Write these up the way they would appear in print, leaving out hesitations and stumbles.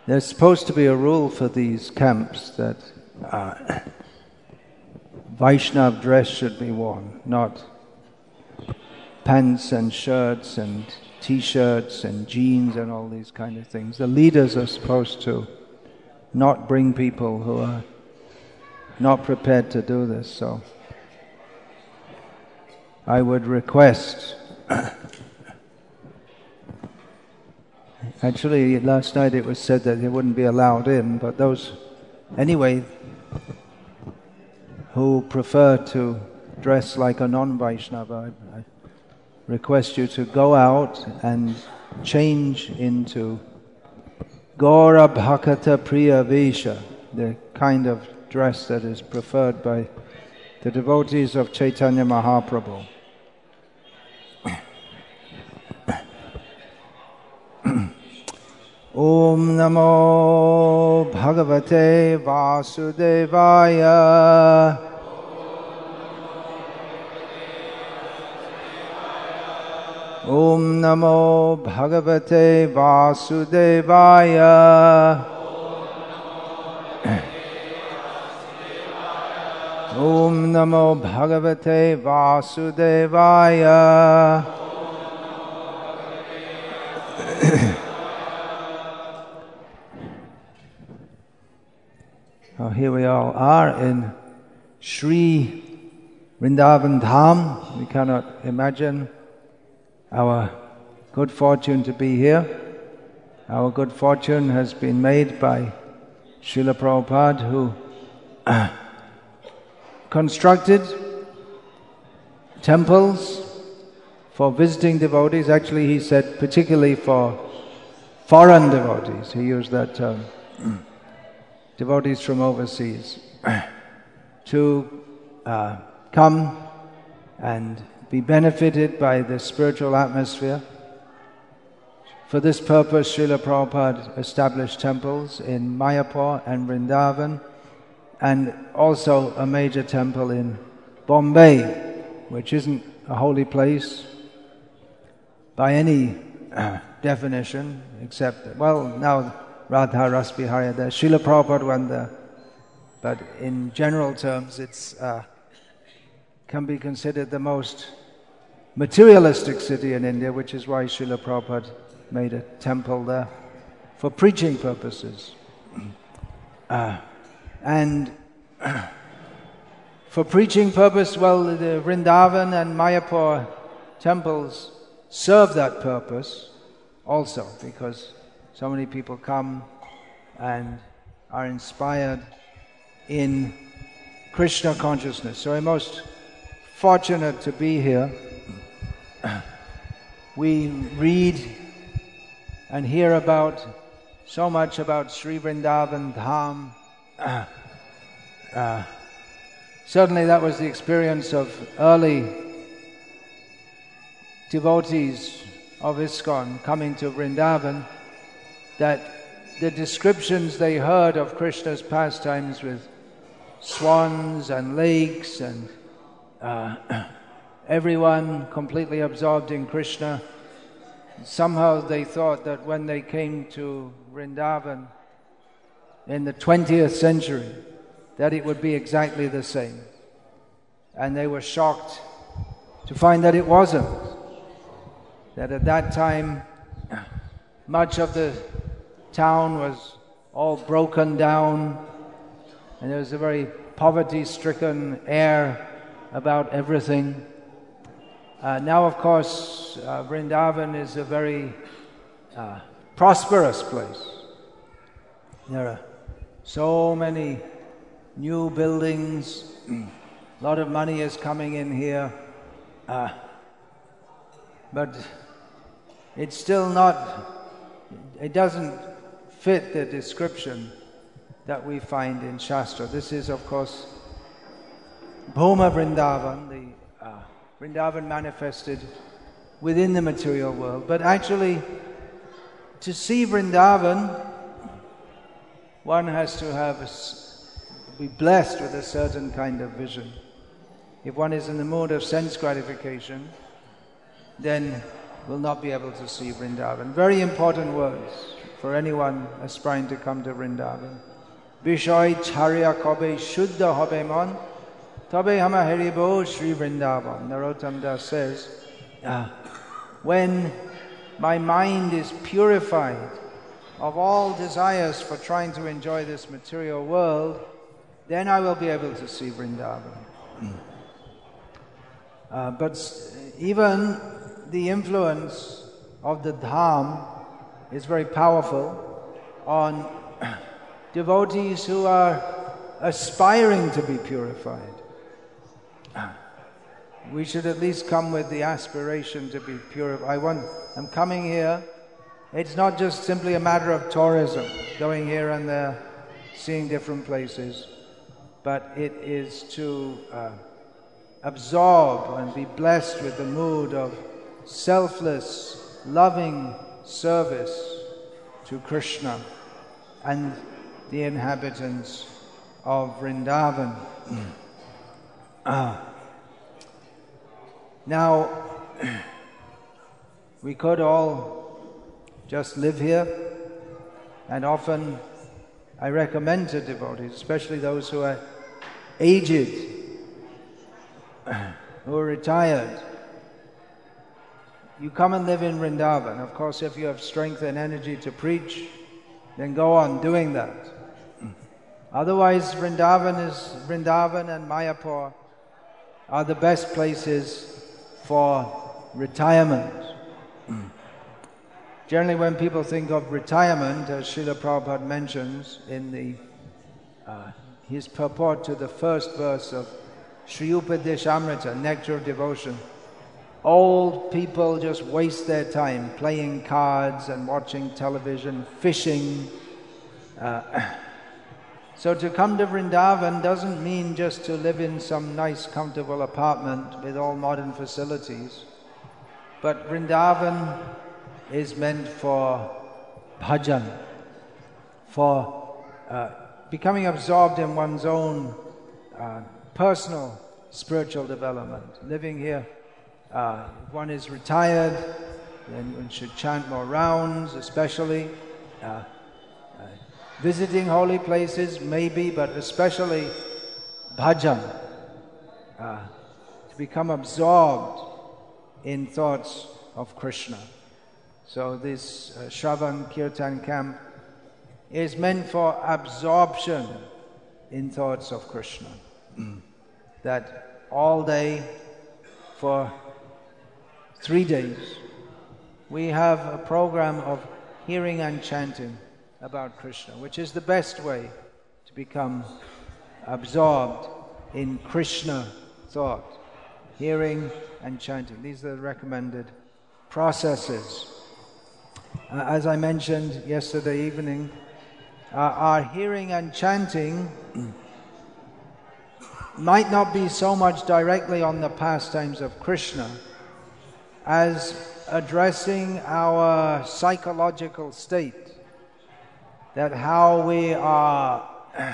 There's supposed to be a rule for these camps that Vaishnav dress should be worn, not pants and shirts and t-shirts and jeans and all these kind of things. The leaders are supposed to not bring people who are not prepared to do this. So I would request, actually last night it was said that they wouldn't be allowed in, but those anyway who prefer to dress like a non-Vaishnava, I request you to go out and change into Gaura Bhakata Priya Vesha, the kind of dress that is preferred by the devotees of Chaitanya Mahaprabhu. Om Namo Bhagavate Vasudevaya. Om Namo Bhagavate Vasudevaya. Om Namo Bhagavate Vasudevaya. Here we all are in Sri Vrindavan Dham. We cannot imagine our good fortune to be here. Our good fortune has been made by Srila Prabhupada, who constructed temples for visiting devotees. Actually, he said particularly for foreign devotees. He used that term. Devotees from overseas to come and be benefited by the spiritual atmosphere. For this purpose, Srila Prabhupada established temples in Mayapur and Vrindavan, and also a major temple in Bombay, which isn't a holy place by any definition, except, well, now Radha Rasbihari there. Srila Prabhupada went there, but in general terms, it's can be considered the most materialistic city in India, which is why Srila Prabhupada made a temple there for preaching purposes. And for preaching purpose, well, the Vrindavan and Mayapur temples serve that purpose also, because so many people come and are inspired in Krishna consciousness. So I'm most fortunate to be here. We read and hear about so much about Sri Vrindavan Dham. Certainly that was the experience of early devotees of ISKCON coming to Vrindavan, that the descriptions they heard of Krishna's pastimes with swans and lakes and everyone completely absorbed in Krishna, somehow they thought that when they came to Vrindavan in the 20th century, that it would be exactly the same. And they were shocked to find that it wasn't. That at that time, much of the town was all broken down, and there was a very poverty-stricken air about everything. Now, of course, Vrindavan is a very prosperous place. There are so many new buildings, a lot of money is coming in here, but it's still not, it doesn't fit the description that we find in Shastra. This is, of course, Bhoma Vrindavan, the Vrindavan manifested within the material world. But actually, to see Vrindavan, one has to be blessed with a certain kind of vision. If one is in the mood of sense gratification, then will not be able to see Vrindavan. Very important words for anyone aspiring to come to Vrindavan. Vishoy charya kobe shuddha hobe mon, tobe hama haribo Sri Vrindavan. Narottam Das says, when my mind is purified of all desires for trying to enjoy this material world, then I will be able to see Vrindavan. But even the influence of the Dham is very powerful on devotees who are aspiring to be purified. We should at least come with the aspiration to be purified. I'm coming here. It's not just simply a matter of tourism, going here and there, seeing different places, but it is to absorb and be blessed with the mood of selfless, loving service to Krishna and the inhabitants of Vrindavan. Now, we could all just live here, and often I recommend to devotees, especially those who are aged, who are retired, you come and live in Vrindavan. Of course, if you have strength and energy to preach, then go on doing that. Otherwise, Vrindavan and Mayapur are the best places for retirement. Generally, when people think of retirement, as Srila Prabhupada mentions in his purport to the first verse of Sri Upadeshamrita, Nectar of Devotion, old people just waste their time playing cards and watching television, fishing. So to come to Vrindavan doesn't mean just to live in some nice, comfortable apartment with all modern facilities. But Vrindavan is meant for bhajan, for becoming absorbed in one's own personal spiritual development. Living here, if one is retired, then one should chant more rounds, especially. Visiting holy places, maybe, but especially bhajan, to become absorbed in thoughts of Krishna. So this Shravan Kirtan camp is meant for absorption in thoughts of Krishna. That all day, for 3 days, we have a program of hearing and chanting about Krishna, which is the best way to become absorbed in Krishna thought. Hearing and chanting. These are the recommended processes. As I mentioned yesterday evening, our hearing and chanting might not be so much directly on the pastimes of Krishna as addressing our psychological state, that how we are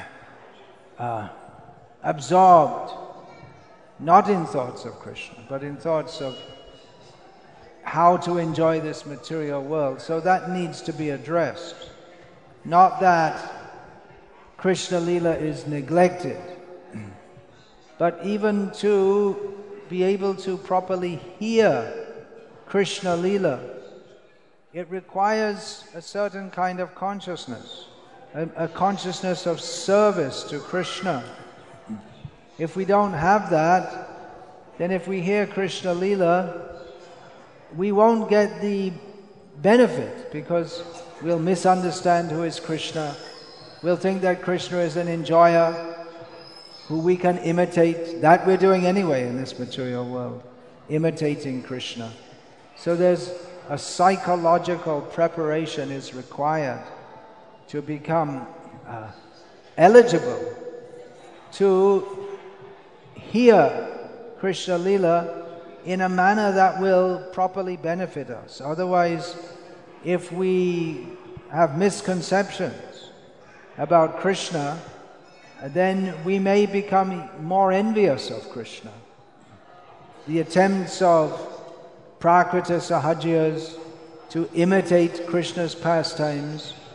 absorbed not in thoughts of Krishna, but in thoughts of how to enjoy this material world. So that needs to be addressed. Not that Krishna Lila is neglected, but even to be able to properly hear Krishna Lila, it requires a certain kind of consciousness, a consciousness of service to Krishna. If we don't have that, then if we hear Krishna Lila, we won't get the benefit, because we'll misunderstand who is Krishna. We'll think that Krishna is an enjoyer who we can imitate. That we're doing anyway in this material world, imitating Krishna. So there's a psychological preparation is required to become eligible to hear Krishna Lila in a manner that will properly benefit us. Otherwise, if we have misconceptions about Krishna, then we may become more envious of Krishna. The attempts of Prakrita Sahajiyas to imitate Krishna's pastimes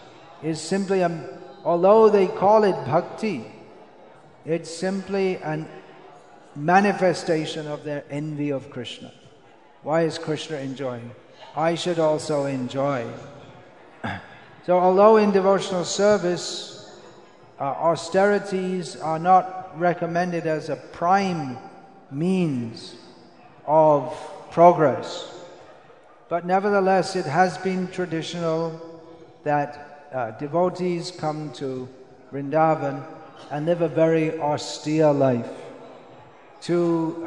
is simply, although they call it bhakti, it's simply a manifestation of their envy of Krishna. Why is Krishna enjoying? I should also enjoy. So although in devotional service, austerities are not recommended as a prime means of progress, but nevertheless it has been traditional that devotees come to Vrindavan and live a very austere life, to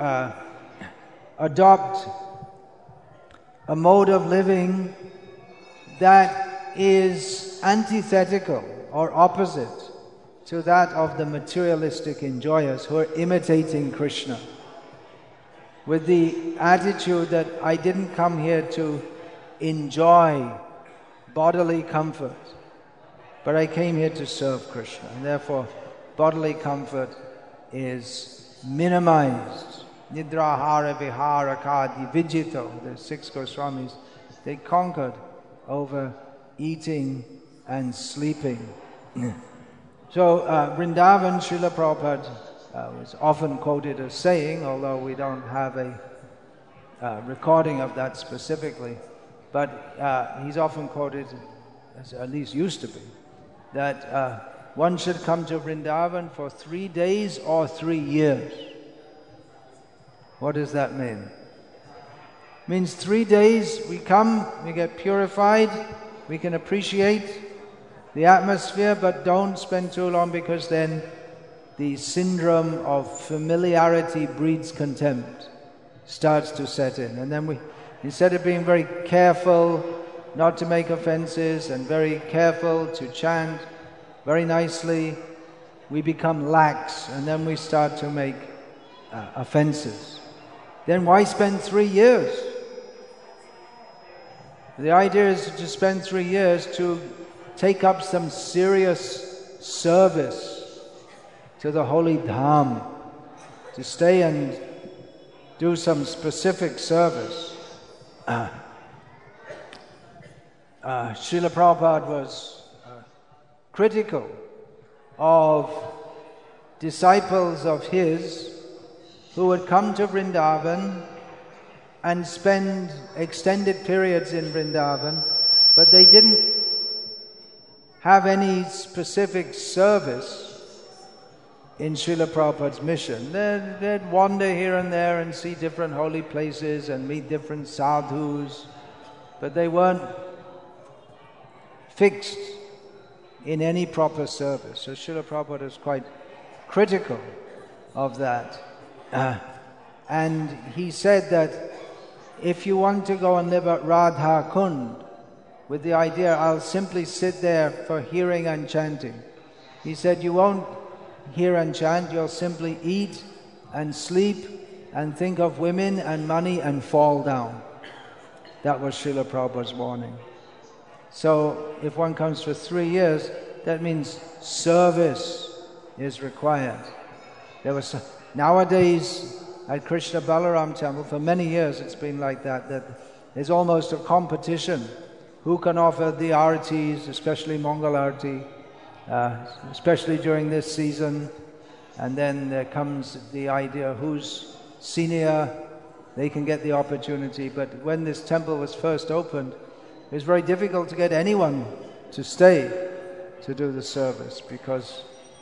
adopt a mode of living that is antithetical or opposite to that of the materialistic enjoyers who are imitating Krishna, with the attitude that I didn't come here to enjoy bodily comfort, but I came here to serve Krishna, and therefore bodily comfort is minimized. Nidrahara vihara kadi vijito, the 6 Goswamis, they conquered over eating and sleeping. So Vrindavan, Srila Prabhupada was often quoted as saying, although we don't have a recording of that specifically, but he's often quoted, as at least used to be, that one should come to Vrindavan for 3 days or 3 years. What does that mean? It means 3 days we come, we get purified, we can appreciate the atmosphere, but don't spend too long, because then the syndrome of familiarity breeds contempt, starts to set in. And then we, instead of being very careful not to make offenses and very careful to chant very nicely, we become lax, and then we start to make offenses. Then why spend 3 years? The idea is to spend 3 years to take up some serious service to the holy Dham, to stay and do some specific service. Srila Prabhupada was critical of disciples of his who would come to Vrindavan and spend extended periods in Vrindavan, but they didn't have any specific service in Srila Prabhupada's mission. They'd wander here and there and see different holy places and meet different sadhus, but they weren't fixed in any proper service. So Srila Prabhupada is quite critical of that. And he said that if you want to go and live at Radha Kund, with the idea I'll simply sit there for hearing and chanting, he said you won't hear and chant, you'll simply eat and sleep and think of women and money and fall down. That was Srila Prabhupada's warning. So if one comes for 3 years, that means service is required. Nowadays at Krishna Balaram Temple, for many years it's been like that there's almost a competition. Who can offer the artis, especially Mangal Arati, especially during this season. And then there comes the idea who's senior, they can get the opportunity. But when this temple was first opened, it was very difficult to get anyone to stay to do the service, because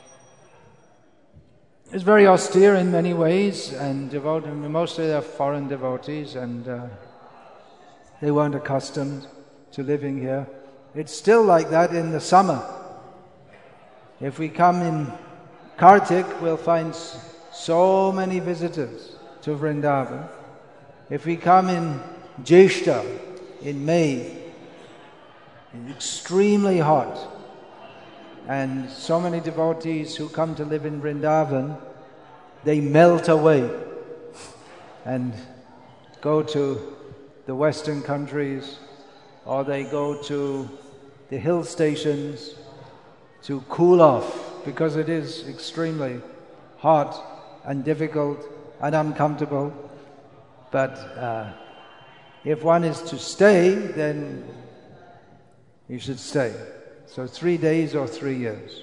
it's very austere in many ways, and mostly they're foreign devotees, and they weren't accustomed to living here. It's still like that in the summer. If we come in Kartik, we'll find so many visitors to Vrindavan. If we come in Jeshta, in May, it's extremely hot, and so many devotees who come to live in Vrindavan, they melt away and go to the Western countries, or they go to the hill stations to cool off, because it is extremely hot and difficult and uncomfortable. But if one is to stay, then you should stay. So 3 days or 3 years.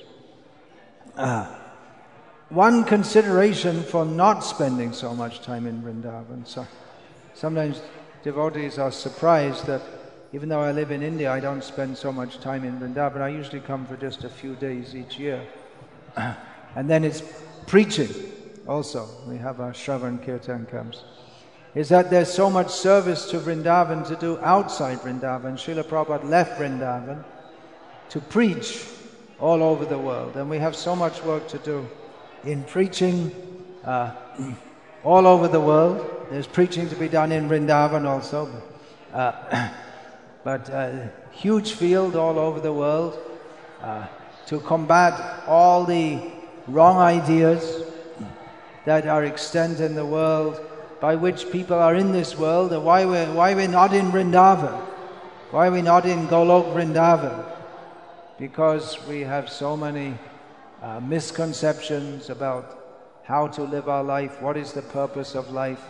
One consideration for not spending so much time in Vrindavan. So sometimes devotees are surprised that even though I live in India, I don't spend so much time in Vrindavan. I usually come for just a few days each year. And then it's preaching also. We have our Shravan Kirtan camps. Is that there's so much service to Vrindavan to do outside Vrindavan. Srila Prabhupada left Vrindavan to preach all over the world. And we have so much work to do in preaching all over the world. There's preaching to be done in Vrindavan also. But huge field all over the world to combat all the wrong ideas that are extant in the world, by which people are in this world, and why we're not in Vrindavan, why we're not in Golok Vrindavan, because we have so many misconceptions about how to live our life, what is the purpose of life,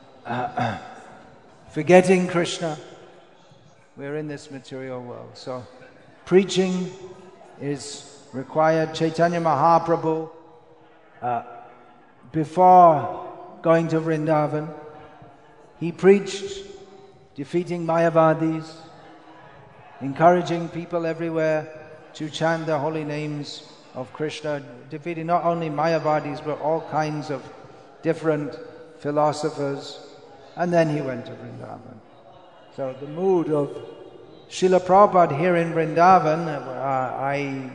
forgetting Krishna. We're in this material world. So preaching is required. Chaitanya Mahaprabhu, before going to Vrindavan, he preached defeating Mayavadis, encouraging people everywhere to chant the holy names of Krishna, defeating not only Mayavadis but all kinds of different philosophers. And then he went to Vrindavan. So the mood of Srila Prabhupada here in Vrindavan, I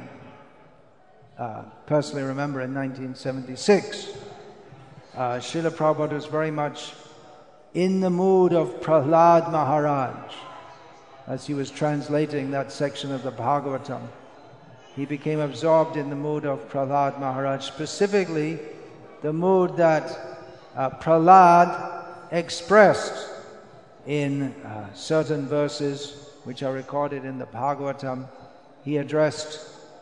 personally remember in 1976, Srila Prabhupada was very much in the mood of Prahlad Maharaj as he was translating that section of the Bhagavatam. He became absorbed in the mood of Prahlad Maharaj, specifically the mood that Prahlad expressed in certain verses which are recorded in the Bhagavatam. He addressed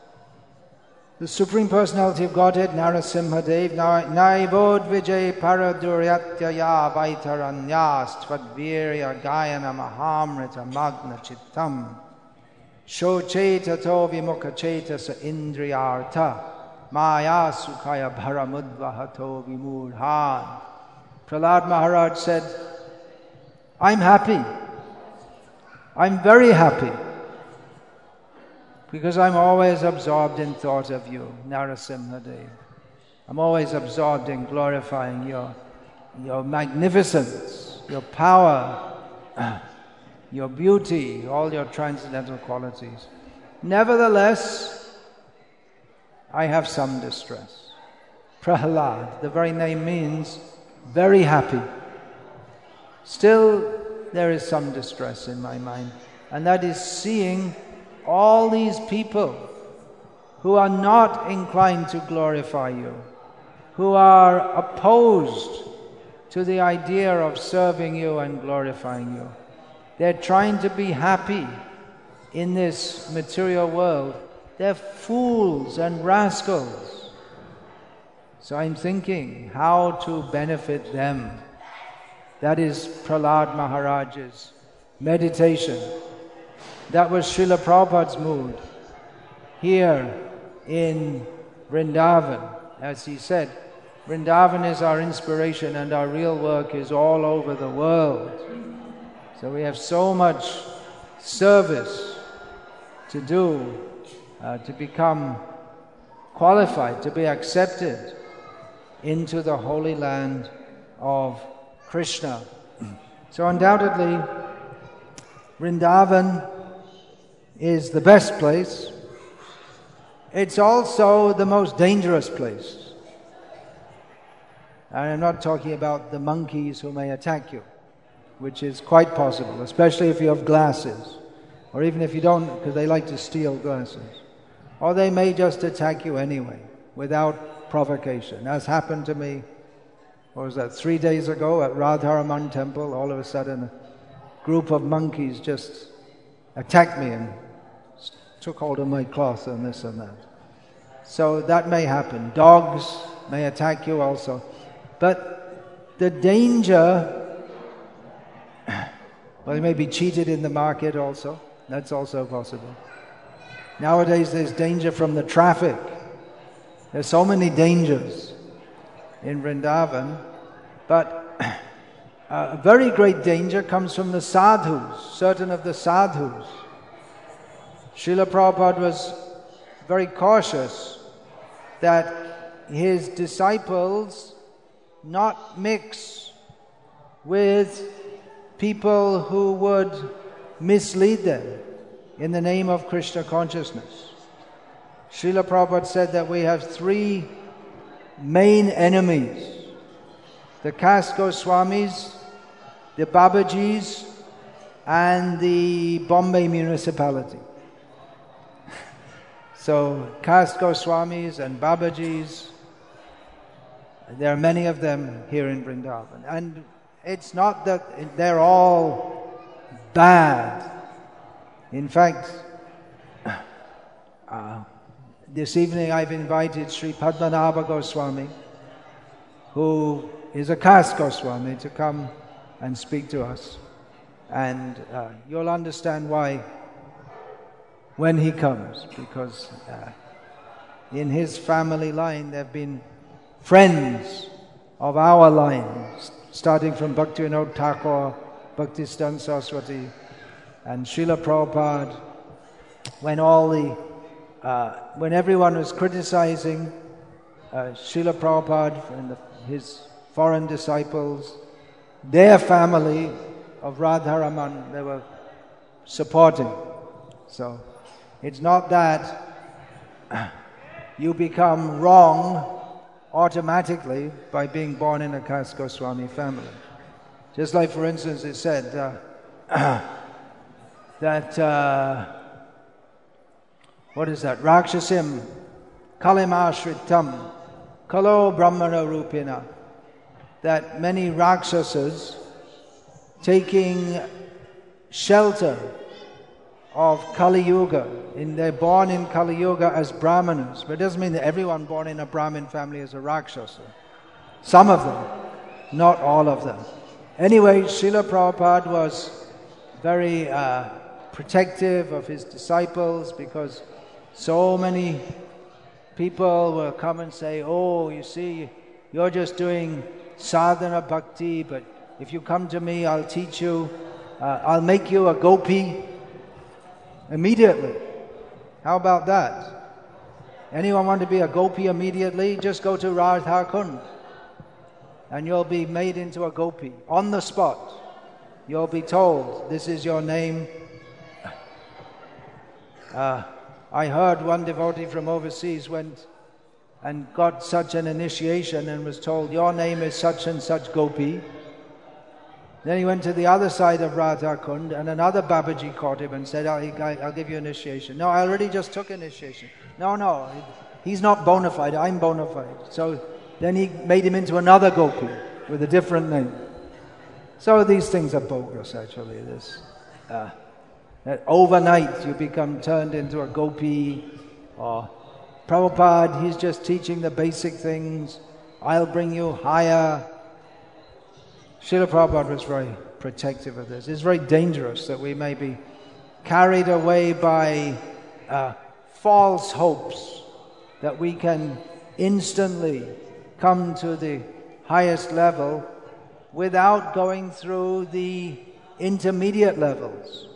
the Supreme Personality of Godhead, Narasimhadev, Naivod Vijay Paraduryatyaya Vaitaranyas Tvadvirya Gayana Mahamrita Magna Chittam Shocheta to Vimukacheta Sa Indriyartha Maya Sukhaya Bharamudvahato Vimurhan. Prahlad Maharaj said, I'm happy. I'm very happy. Because I'm always absorbed in thought of you, Narasimhadev. I'm always absorbed in glorifying your magnificence, your power, your beauty, all your transcendental qualities. Nevertheless, I have some distress. Prahlad, the very name means very happy. Still, there is some distress in my mind, and that is seeing all these people who are not inclined to glorify you, who are opposed to the idea of serving you and glorifying you. They're trying to be happy in this material world. They're fools and rascals. So I'm thinking how to benefit them. That is Prahlad Maharaj's meditation. That was Srila Prabhupada's mood here in Vrindavan. As he said, Vrindavan is our inspiration and our real work is all over the world. So we have so much service to do to become qualified, to be accepted into the holy land of Krishna. So undoubtedly, Vrindavan is the best place. It's also the most dangerous place. And I'm not talking about the monkeys who may attack you, which is quite possible, especially if you have glasses, or even if you don't, because they like to steal glasses. Or they may just attack you anyway, without provocation. As happened to me, what was that, 3 days ago at Radharaman temple. All of a sudden a group of monkeys just attacked me and took hold of my cloth and this and that. So that may happen. Dogs may attack you also. But the danger, well, you may be cheated in the market also. That's also possible. Nowadays there's danger from the traffic. There's so many dangers in Vrindavan, but a very great danger comes from the sadhus, certain of the sadhus. Srila Prabhupada was very cautious that his disciples not mix with people who would mislead them in the name of Krishna consciousness. Srila Prabhupada said that we have three main enemies: the caste Goswamis, the Babajis, and the Bombay municipality. So caste Goswamis and Babajis, there are many of them here in Vrindavan. And it's not that they're all bad. In fact, this evening I've invited Sri Padmanabha Goswami, who is a caste Goswami, to come and speak to us. And you'll understand why when he comes, because in his family line there have been friends of our line, starting from Bhaktivinoda Thakur, Bhaktisiddhanta Saraswati, and Srila Prabhupada. When everyone was criticizing Srila Prabhupada and his foreign disciples, their family of Radharaman, they were supporting. So it's not that you become wrong automatically by being born in a caste Goswami family. Just like, for instance, it said that what is that? Rakshasim kalimashritam kalo brahmana rupina. That many Rakshasas taking shelter of Kali Yuga, they're born in Kali Yuga as Brahmanas, but it doesn't mean that everyone born in a Brahmin family is a Rakshasa. Some of them, not all of them. Anyway, Srila Prabhupada was very protective of his disciples, because so many people will come and say, oh, you see, you're just doing sadhana bhakti, but if you come to me, I'll teach you, I'll make you a gopi immediately. How about that? Anyone want to be a gopi immediately? Just go to Radha Kund and you'll be made into a gopi on the spot. You'll be told, this is your name. I heard one devotee from overseas went and got such an initiation and was told, your name is such and such gopi. Then he went to the other side of Radha Kund, and another Babaji caught him and said, I'll give you initiation. No, I already just took initiation. No, he's not bona fide, I'm bona fide. So then he made him into another gopi with a different name. So these things are bogus, actually. That overnight you become turned into a gopi, or Prabhupada, he's just teaching the basic things. I'll bring you higher. Srila Prabhupada was very protective of this. It's very dangerous that we may be carried away by false hopes that we can instantly come to the highest level without going through the intermediate levels.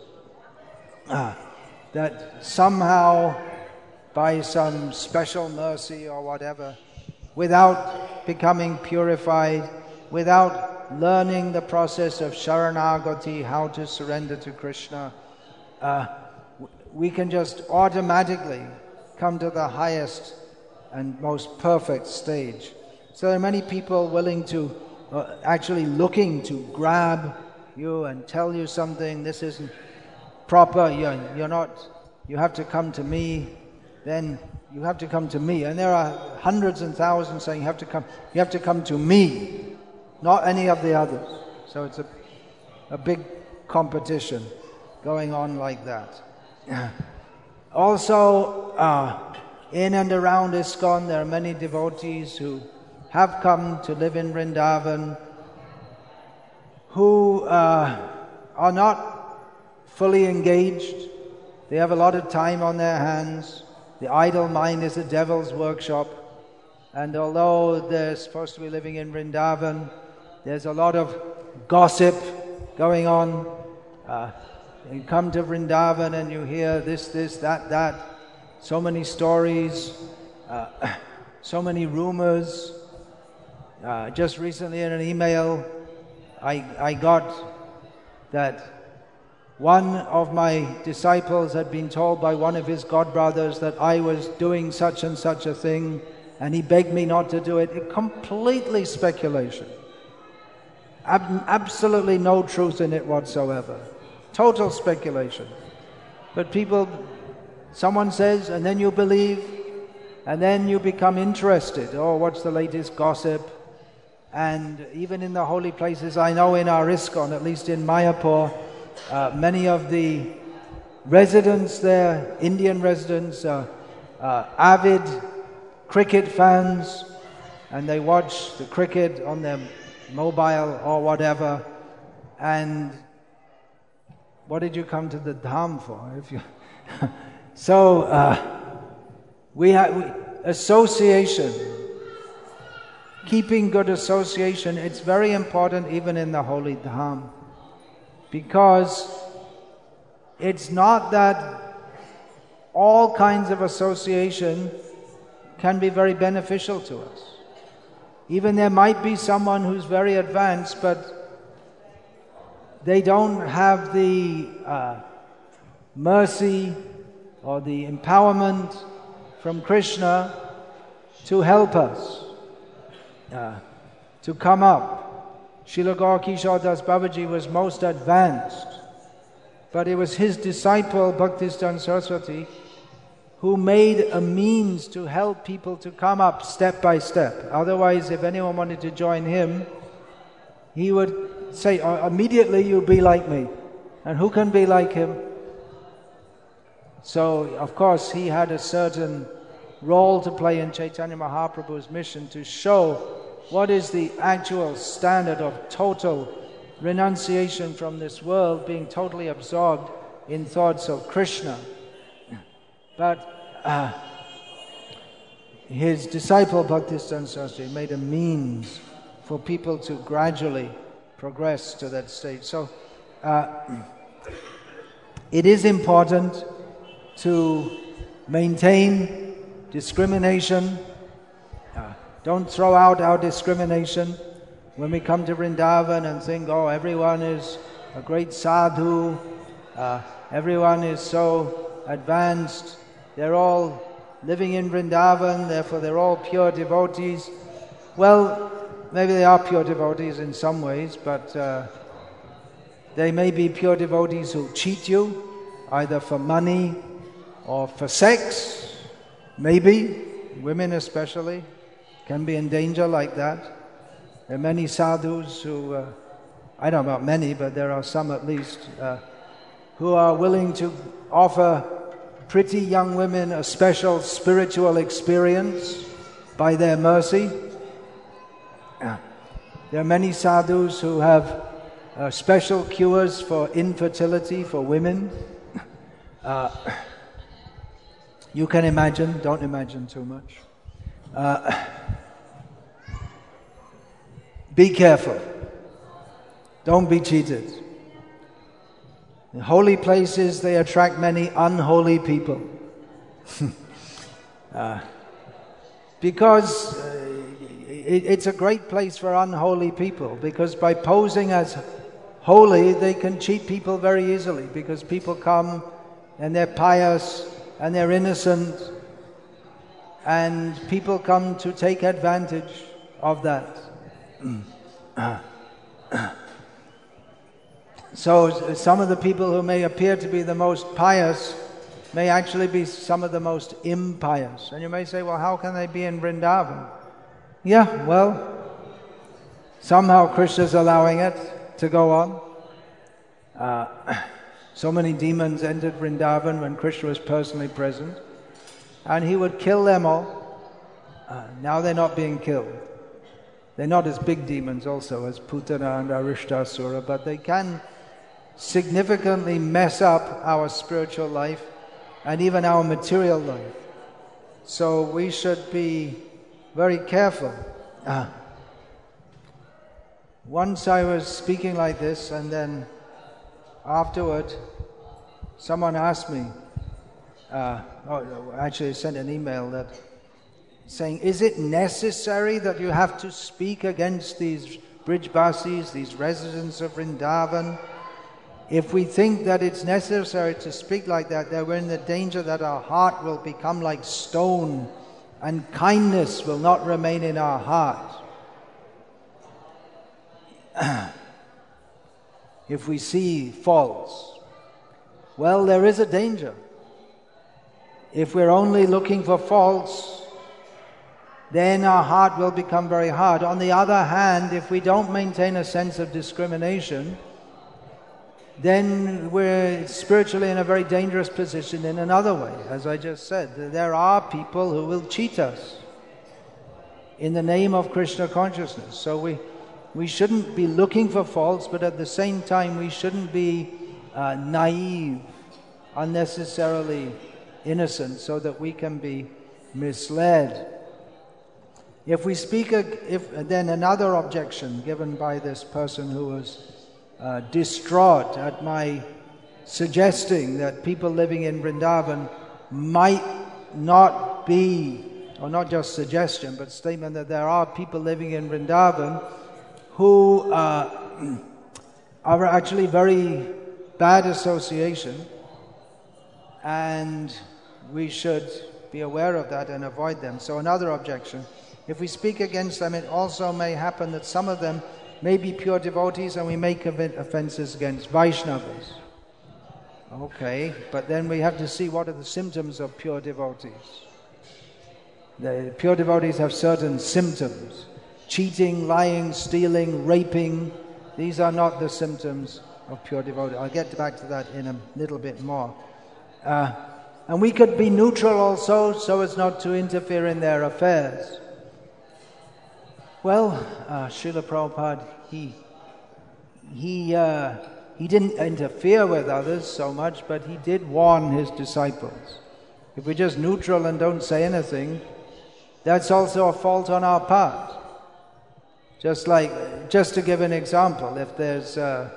That somehow, by some special mercy or whatever, without becoming purified, without learning the process of Sharanagati, how to surrender to Krishna, we can just automatically come to the highest and most perfect stage. So there are many people willing to, actually looking to grab you and tell you something, this isn't proper, you're not, you have to come to me, then you have to come to me. And there are hundreds and thousands saying you have to come to me, not any of the others. So it's a big competition going on like that. Also, in and around ISKCON, there are many devotees who have come to live in Vrindavan who are not fully engaged They have a lot of time on their hands. The idle mind is the devil's workshop. And although they're supposed to be living in Vrindavan, there's a lot of gossip going on. You come to Vrindavan and you hear this, that. So many stories, so many rumors. Just recently in an email, I got that one of my disciples had been told by one of his godbrothers that I was doing such and such a thing, and he begged me not to do it. Completely speculation. Absolutely no truth in it whatsoever. Total speculation. But someone says, and then you believe, and then you become interested. Oh, what's the latest gossip? And even in the holy places, I know in our ISKCON, at least in Mayapur, many of the residents there, Indian residents, avid cricket fans, and they watch the cricket on their mobile or whatever. And what did you come to the Dham for? We have association, keeping good association. It's very important even in the holy Dham, because it's not that all kinds of association can be very beneficial to us. Even there might be someone who's very advanced, but they don't have the mercy or the empowerment from Krishna to help us to come up. Srila Gaura Kishore Das Babaji was most advanced, but it was his disciple Bhaktisiddhanta Saraswati who made a means to help people to come up step by step. Otherwise, if anyone wanted to join him, he would say, immediately you'll be like me. And who can be like him? So, of course, he had a certain role to play in Chaitanya Mahaprabhu's mission to show what is the actual standard of total renunciation from this world, being totally absorbed in thoughts of Krishna. But his disciple Bhaktisiddhanta Saraswati made a means for people to gradually progress to that stage. So it is important to maintain discrimination. Don't throw out our discrimination when we come to Vrindavan and think, oh, everyone is a great sadhu, everyone is so advanced, they're all living in Vrindavan, therefore they're all pure devotees. Well, maybe they are pure devotees in some ways, but they may be pure devotees who cheat you, either for money or for sex. Maybe, women especially, can be in danger like that. There are many sadhus who, I don't know about many, but there are some at least, who are willing to offer pretty young women a special spiritual experience by their mercy. There are many sadhus who have special cures for infertility for women. You can imagine, don't imagine too much. Be careful. Don't be cheated. In holy places, they attract many unholy people. Because it's a great place for unholy people, because by posing as holy, they can cheat people very easily, because people come and they're pious and they're innocent, and people come to take advantage of that. So some of the people who may appear to be the most pious may actually be some of the most impious. And you may say, well, how can they be in Vrindavan? Yeah, well, somehow Krishna's allowing it to go on. So many demons entered Vrindavan when Krishna was personally present, and he would kill them all. Now they're not being killed. They're not as big demons also as Putana and Arishtasura, but they can significantly mess up our spiritual life and even our material life. So we should be very careful. Once I was speaking like this, and then afterward someone asked me, actually sent an email saying, is it necessary that you have to speak against these Brijbasis, these residents of Vrindavan? If we think that it's necessary to speak like that, then we're in the danger that our heart will become like stone and kindness will not remain in our heart. If we see faults, well, there is a danger. If we're only looking for faults, then our heart will become very hard. On the other hand, if we don't maintain a sense of discrimination, then we're spiritually in a very dangerous position in another way. As I just said, there are people who will cheat us in the name of Krishna consciousness. So we shouldn't be looking for faults, but at the same time we shouldn't be naive, unnecessarily innocent, so that we can be misled. If we speak, then another objection given by this person who was distraught at my suggesting that people living in Vrindavan might not be, or not just suggestion, but statement that there are people living in Vrindavan who are actually very bad association, and we should be aware of that and avoid them. So another objection, if we speak against them, it also may happen that some of them may be pure devotees and we may commit offenses against Vaishnavas. Okay, but then we have to see what are the symptoms of pure devotees. The pure devotees have certain symptoms. Cheating, lying, stealing, raping, these are not the symptoms of pure devotee. I'll get back to that in a little bit more. And we could be neutral also, so as not to interfere in their affairs. Well, Srila Prabhupada, he didn't interfere with others so much, but he did warn his disciples. If we're just neutral and don't say anything, that's also a fault on our part. Just to give an example, if there's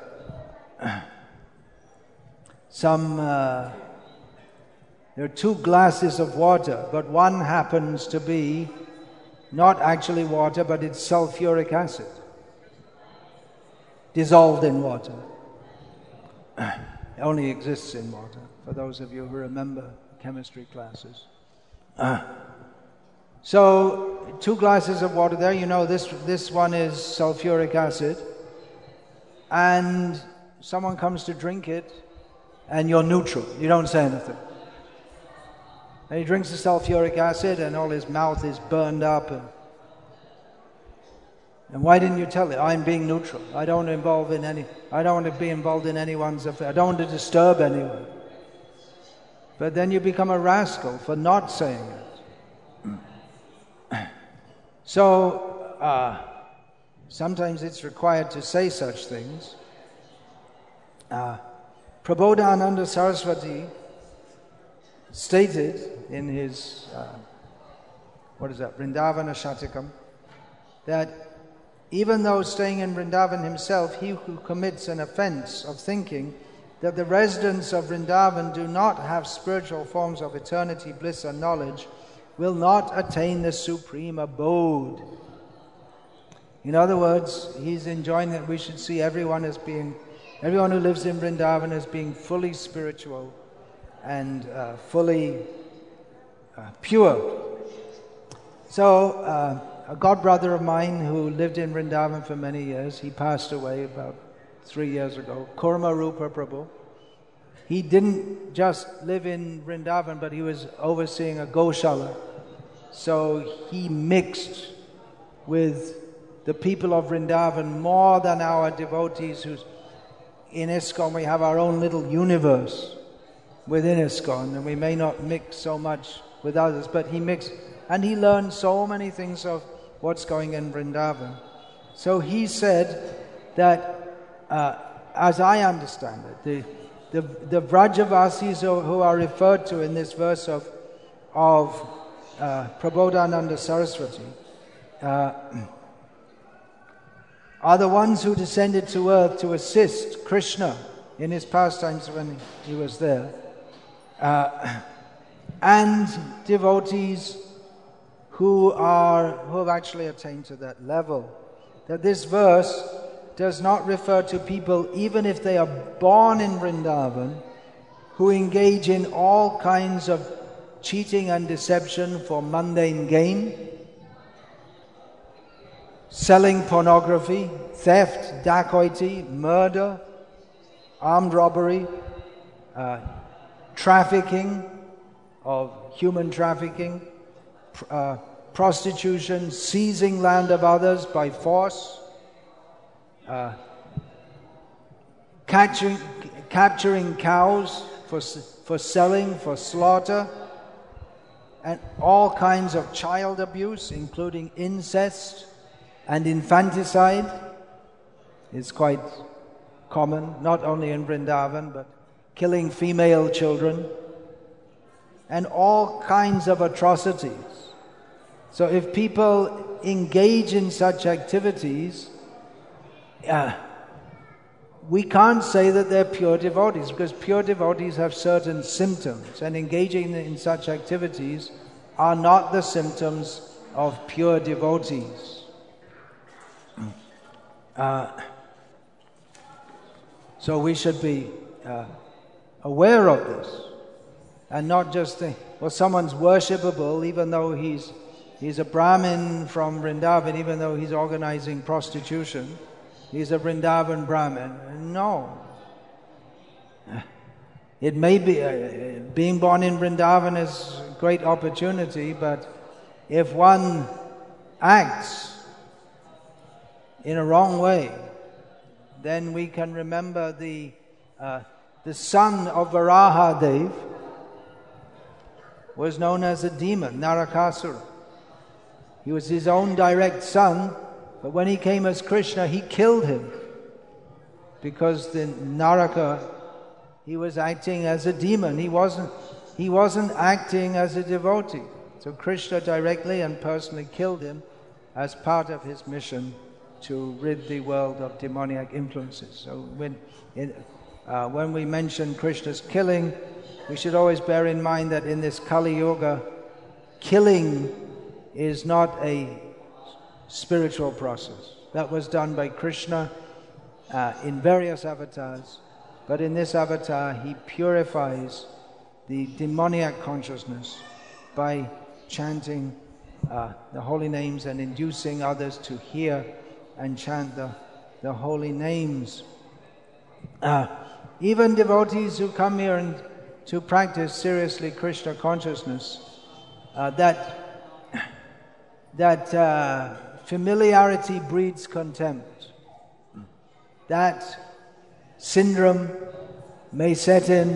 there are 2 glasses of water, but one happens to be not actually water, but it's sulfuric acid dissolved in water. It only exists in water, for those of you who remember chemistry classes. So 2 glasses of water there, you know this one is sulfuric acid, and someone comes to drink it and you're neutral, you don't say anything. And he drinks the sulfuric acid and all his mouth is burned up. And why didn't you tell it? I'm being neutral. I don't want to be involved in anyone's affair. I don't want to disturb anyone. But then you become a rascal for not saying it. So sometimes it's required to say such things. Prabodhananda Saraswati stated in his, Vrindavana Shatakam, that even though staying in Vrindavan himself, he who commits an offense of thinking that the residents of Vrindavan do not have spiritual forms of eternity, bliss and knowledge, will not attain the supreme abode. In other words, he's enjoined that we should see everyone who lives in Vrindavan as being fully spiritual and fully pure. So, a godbrother of mine who lived in Vrindavan for many years, he passed away about 3 years ago, Kurma Rupa Prabhu. He didn't just live in Vrindavan, but he was overseeing a Goshala. So he mixed with the people of Vrindavan more than our devotees who's in ISKCON. We have our own little universe within ISKCON, and we may not mix so much with others, but he mixed, and he learned so many things of what's going in Vrindavan. So he said that, as I understand it, the Vrajavasis who are referred to in this verse of Prabodhananda Saraswati are the ones who descended to earth to assist Krishna in his pastimes when he was there, and devotees who have actually attained to that level. That this verse does not refer to people, even if they are born in Vrindavan, who engage in all kinds of cheating and deception for mundane gain, selling pornography, theft, dacoity, murder, armed robbery, trafficking of human trafficking, prostitution, seizing land of others by force, capturing cows for selling, for slaughter, and all kinds of child abuse, including incest and infanticide, is quite common, not only in Vrindavan, but killing female children, and all kinds of atrocities. So if people engage in such activities, we can't say that they're pure devotees, because pure devotees have certain symptoms, and engaging in such activities are not the symptoms of pure devotees. So we should be aware of this, and not just think, well, someone's worshipable even though he's a Brahmin from Vrindavan, even though he's organizing prostitution. He's a Vrindavan Brahmin. No. It may be, being born in Vrindavan is a great opportunity, but if one acts in a wrong way, then we can remember the son of Varahadev was known as a demon, Narakasura. He was his own direct son, but when he came as Krishna, he killed him, because the Naraka, he was acting as a demon. He wasn't acting as a devotee. So Krishna directly and personally killed him as part of his mission to rid the world of demoniac influences. So when we mention Krishna's killing, we should always bear in mind that in this Kali Yuga, killing is not a spiritual process. That was done by Krishna in various avatars, but in this avatar he purifies the demoniac consciousness by chanting the holy names and inducing others to hear and chant the holy names. Even devotees who come here and to practice seriously Krishna consciousness, that familiarity breeds contempt. That syndrome may set in,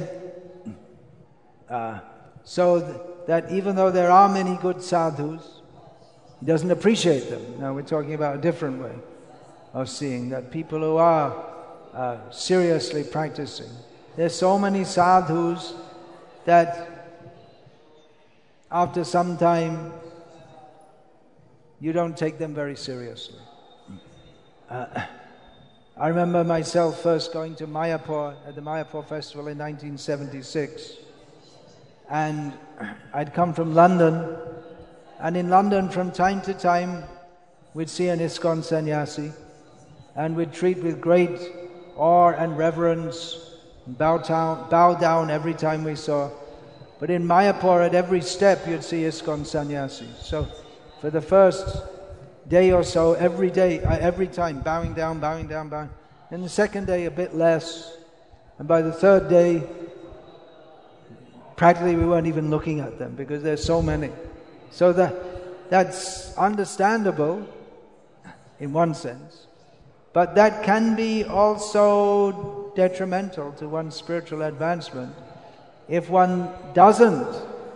so that even though there are many good sadhus, he doesn't appreciate them. Now we're talking about a different way of seeing that people who are seriously practicing. There's so many sadhus that after some time you don't take them very seriously. I remember myself first going to Mayapur at the Mayapur festival in 1976, and I'd come from London, and in London from time to time we'd see an ISKCON sannyasi, and we'd treat with great awe and reverence, bow down every time we saw. But in Mayapur, at every step you'd see ISKCON sannyasi. So for the first day or so, every time, bowing down. And the second day, a bit less. And by the third day, practically we weren't even looking at them because there's so many. So that's understandable in one sense. But that can be also detrimental to one's spiritual advancement if one doesn't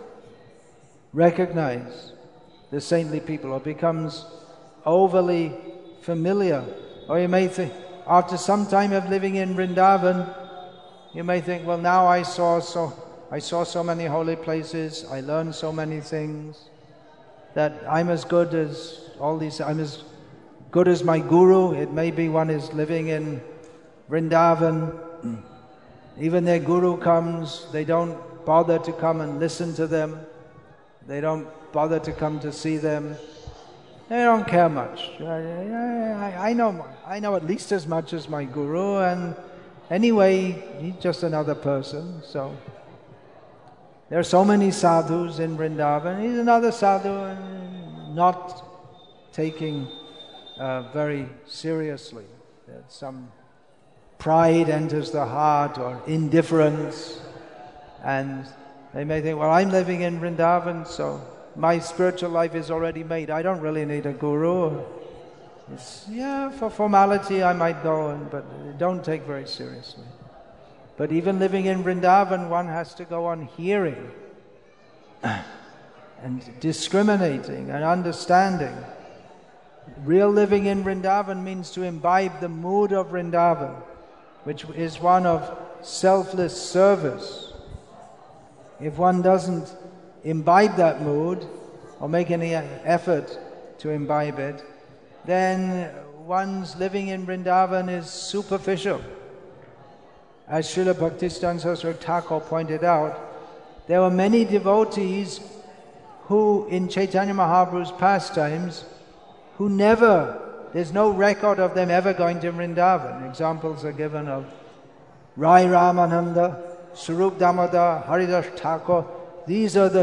recognize the saintly people or becomes overly familiar. Or you may think, after some time of living in Vrindavan, You may think, well, now I saw so many holy places, I learned so many things, that I'm as good as I'm as good as my guru. It may be one is living in Vrindavan. Even their guru comes, they don't bother to come and listen to them. They don't bother to come to see them. They don't care much. I know at least as much as my guru, and anyway, he's just another person. So there are so many sadhus in Vrindavan. He's another sadhu, and not taking very seriously. Some pride enters the heart, or indifference, and they may think, well, I'm living in Vrindavan, so my spiritual life is already made. I don't really need a guru. For formality I might go, but don't take very seriously. But even living in Vrindavan, one has to go on hearing and discriminating and understanding. Real living in Vrindavan means to imbibe the mood of Vrindavan, which is one of selfless service. If one doesn't imbibe that mood or make any effort to imbibe it, then one's living in Vrindavan is superficial. As Srila Bhaktisiddhanta Saraswati Thakur pointed out, there were many devotees who in Chaitanya Mahaprabhu's pastimes there's no record of them ever going to Vrindavan. Examples are given of Rai Ramananda, Swarup Damodar, Haridas Thakur. These are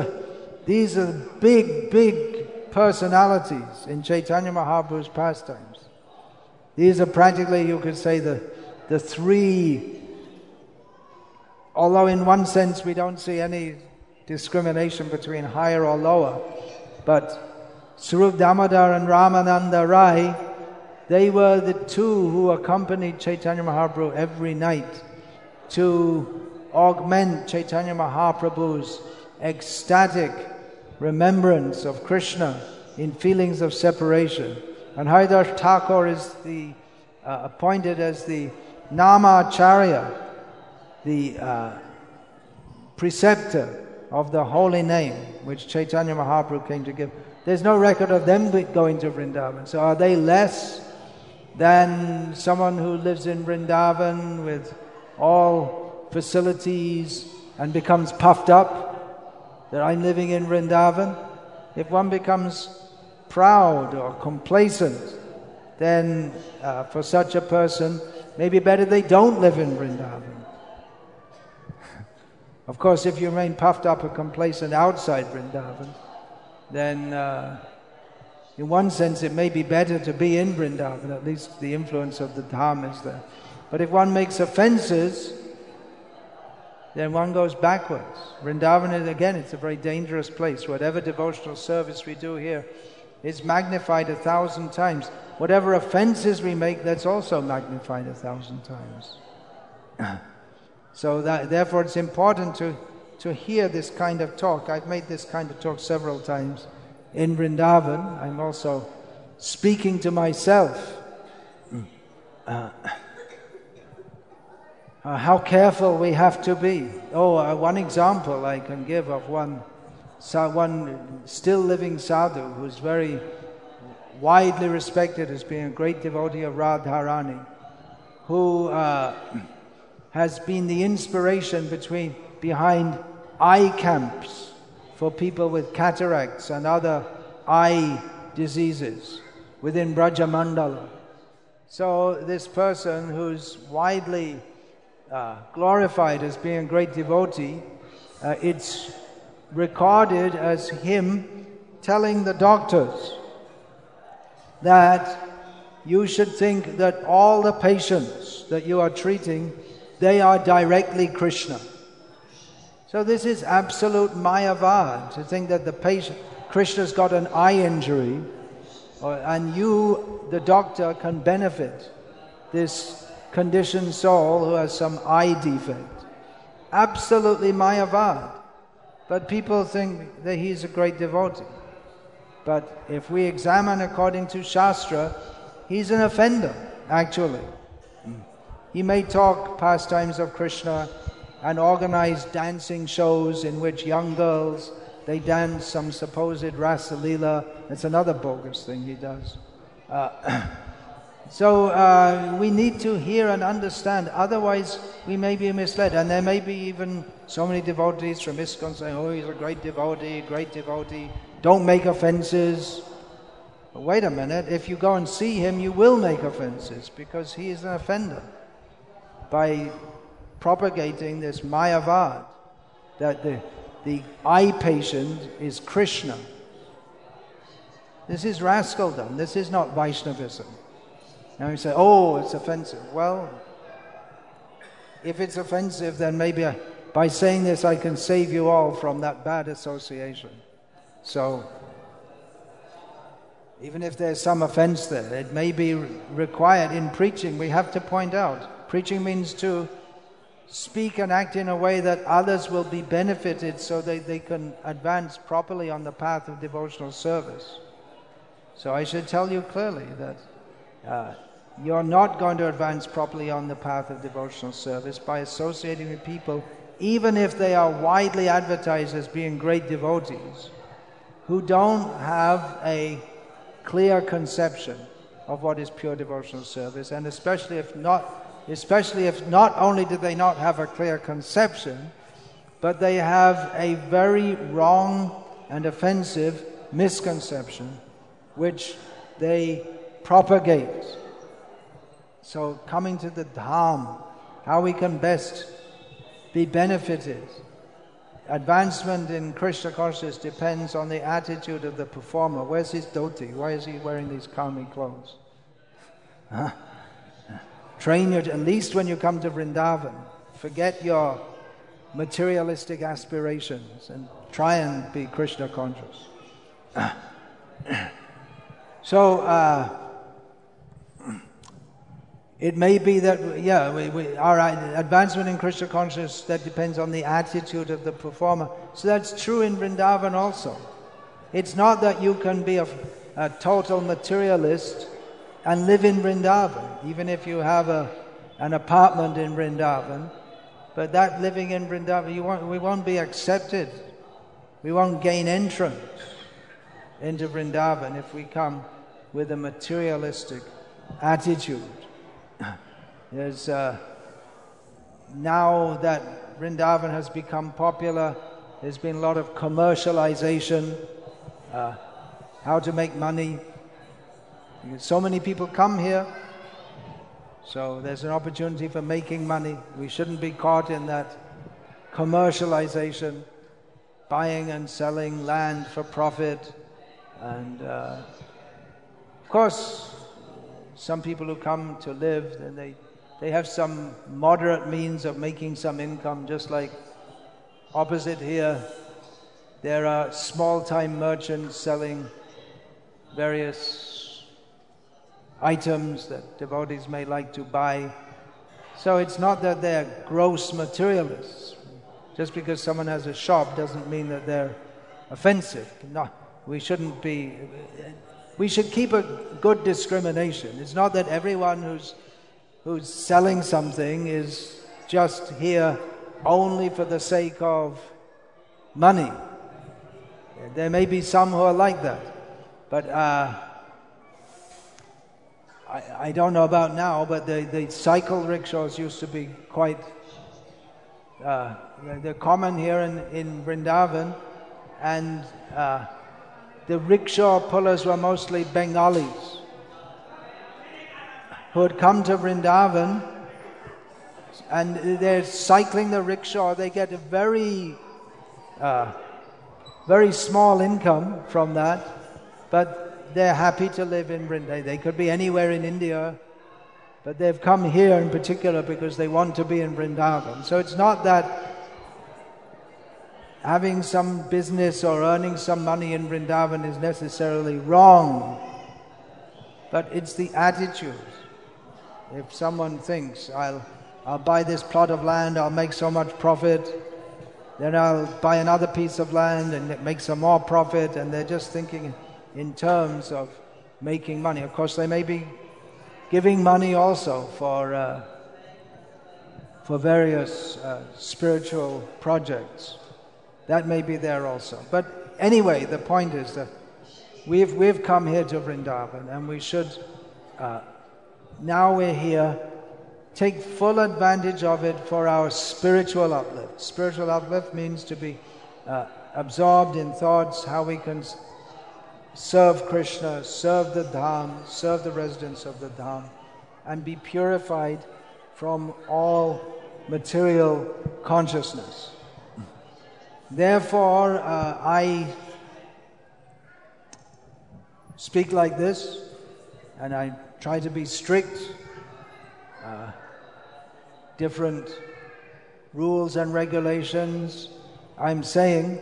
big personalities in Chaitanya Mahaprabhu's pastimes. These are practically, you could say, the three, although in one sense we don't see any discrimination between higher or lower, but Swarup Damodar and Ramananda Rai, they were the two who accompanied Chaitanya Mahaprabhu every night to augment Chaitanya Mahaprabhu's ecstatic remembrance of Krishna in feelings of separation. And Haridas Thakur is appointed as the Namacharya, the preceptor of the holy name which Chaitanya Mahaprabhu came to give. There's no record of them going to Vrindavan. So are they less than someone who lives in Vrindavan with all facilities and becomes puffed up that I'm living in Vrindavan? If one becomes proud or complacent, then for such a person, maybe better they don't live in Vrindavan. Of course, if you remain puffed up or complacent outside Vrindavan, then in one sense it may be better to be in Vrindavan, at least the influence of the Dham is there. But if one makes offenses, then one goes backwards. Vrindavan is, again, it's a very dangerous place. Whatever devotional service we do here is magnified 1,000 times. Whatever offenses we make, that's also magnified 1,000 times. So therefore it's important to hear this kind of talk. I've made this kind of talk several times in Vrindavan. I'm also speaking to myself. How careful we have to be. One example I can give of one still living sadhu who's very widely respected as being a great devotee of Radharani, who has been the inspiration behind eye camps for people with cataracts and other eye diseases within Brajamandala. So this person who's widely glorified as being a great devotee, it's recorded as him telling the doctors that you should think that all the patients that you are treating, they are directly Krishna. So this is absolute Mayavad, to think that the patient, Krishna's got an eye injury, and you, the doctor, can benefit this conditioned soul who has some eye defect. Absolutely Mayavad. But people think that he's a great devotee. But if we examine according to Shastra, he's an offender, actually. He may talk pastimes of Krishna and organize dancing shows in which young girls, they dance some supposed Rasa Leela. That's another bogus thing he does. So we need to hear and understand, otherwise we may be misled. And there may be even so many devotees from ISKCON saying, oh, he's a great devotee, don't make offenses. But wait a minute, if you go and see him, you will make offenses, because he is an offender by propagating this Mayavad, that the eye patient is Krishna. This is rascaldom, this is not Vaishnavism. Now you say, oh, it's offensive. Well, if it's offensive, then maybe by saying this I can save you all from that bad association. So, even if there's some offense there, it may be required in preaching. We have to point out, preaching means to speak and act in a way that others will be benefited so that they can advance properly on the path of devotional service. So I should tell you clearly that you're not going to advance properly on the path of devotional service by associating with people, even if they are widely advertised as being great devotees, who don't have a clear conception of what is pure devotional service, and especially if not only do they not have a clear conception, but they have a very wrong and offensive misconception which they propagate. So coming to the Dham, how we can best be benefited. Advancement in Krishna consciousness depends on the attitude of the performer. Where's his dhoti? Why is he wearing these kami clothes? Huh? Train your, at least when you come to Vrindavan, forget your materialistic aspirations and try and be Krishna conscious. So, it may be that, our advancement in Krishna consciousness, that depends on the attitude of the performer. So that's true in Vrindavan also. It's not that you can be a total materialist and live in Vrindavan, even if you have an apartment in Vrindavan. But that living in Vrindavan, we won't be accepted. We won't gain entrance into Vrindavan if we come with a materialistic attitude. There's now that Vrindavan has become popular, there's been a lot of commercialization, how to make money. So many people come here, so there's an opportunity for making money. We shouldn't be caught in that commercialization, buying and selling land for profit. And of course, some people who come to live, then they have some moderate means of making some income, just like opposite here, there are small-time merchants selling various items that devotees may like to buy. So it's not that they're gross materialists. Just because someone has a shop doesn't mean that they're offensive. No, we shouldn't be. We should keep a good discrimination. It's not that everyone who's selling something is just here only for the sake of money. There may be some who are like that, but I don't know about now, but the cycle rickshaws used to be quite they're common here in Vrindavan, and the rickshaw pullers were mostly Bengalis who had come to Vrindavan, and they're cycling the rickshaw. They get a very small income from that, but they're happy to live in Vrindavan. They could be anywhere in India, but they've come here in particular because they want to be in Vrindavan. So it's not that having some business or earning some money in Vrindavan is necessarily wrong, but it's the attitude. If someone thinks, I'll buy this plot of land, I'll make so much profit, then I'll buy another piece of land and make some more profit, and they're just thinking in terms of making money. Of course, they may be giving money also for for various spiritual projects. That may be there also. But anyway, the point is that we've come here to Vrindavan, and we should, now we're here, take full advantage of it for our spiritual uplift. Spiritual uplift means to be absorbed in thoughts, how we can serve Krishna, serve the Dham, serve the residents of the Dham, and be purified from all material consciousness. Therefore, I speak like this, and I try to be strict. Different rules and regulations. I'm saying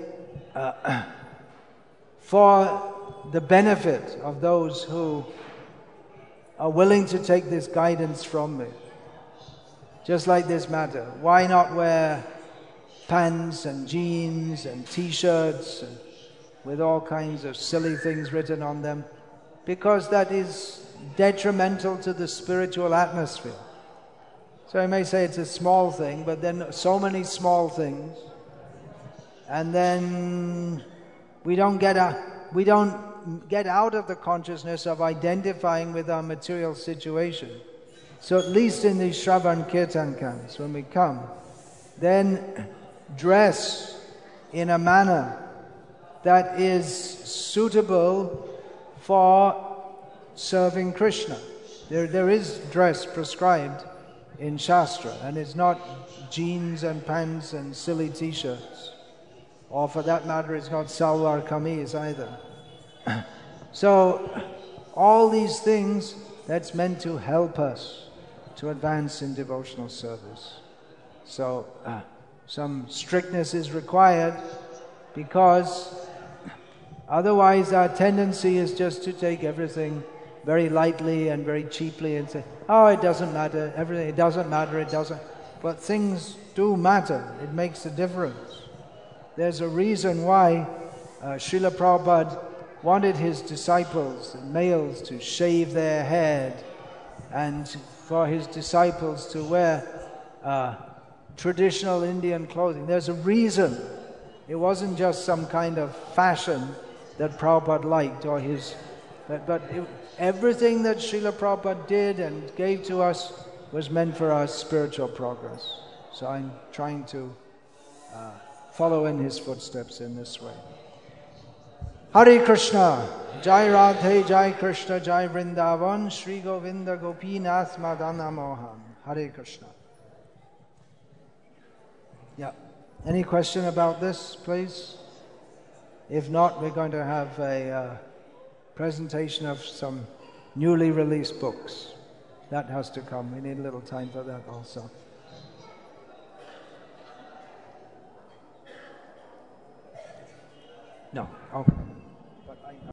for the benefit of those who are willing to take this guidance from me. Just like this matter. Why not wear pants and jeans and t-shirts and with all kinds of silly things written on them? Because that is detrimental to the spiritual atmosphere. So I may say it's a small thing, but then so many small things, and then we don't get out of the consciousness of identifying with our material situation. So at least in these Shravan Kirtan camps, when we come, then dress in a manner that is suitable for serving Krishna. There is dress prescribed in Shastra, and it's not jeans and pants and silly t-shirts, or for that matter it's not salwar kameez either. So all these things, that's meant to help us to advance in devotional service. So some strictness is required, because otherwise our tendency is just to take everything very lightly and very cheaply and say, oh, it doesn't matter, everything, it doesn't matter, it doesn't. But things do matter, it makes a difference. There's a reason why Srila Prabhupada wanted his disciples, the males, to shave their head, and for his disciples to wear traditional Indian clothing. There's a reason. It wasn't just some kind of fashion that Prabhupada liked, or his... Everything that Srila Prabhupada did and gave to us was meant for our spiritual progress. So I'm trying to follow in his footsteps in this way. Hare Krishna, Jai Radhe, Jai Krishna, Jai Vrindavan, Shri Govinda Gopinath Madana Mohan. Hare Krishna. Yeah. Any question about this, please? If not, we're going to have a presentation of some newly released books. That has to come. We need a little time for that also. No. Okay.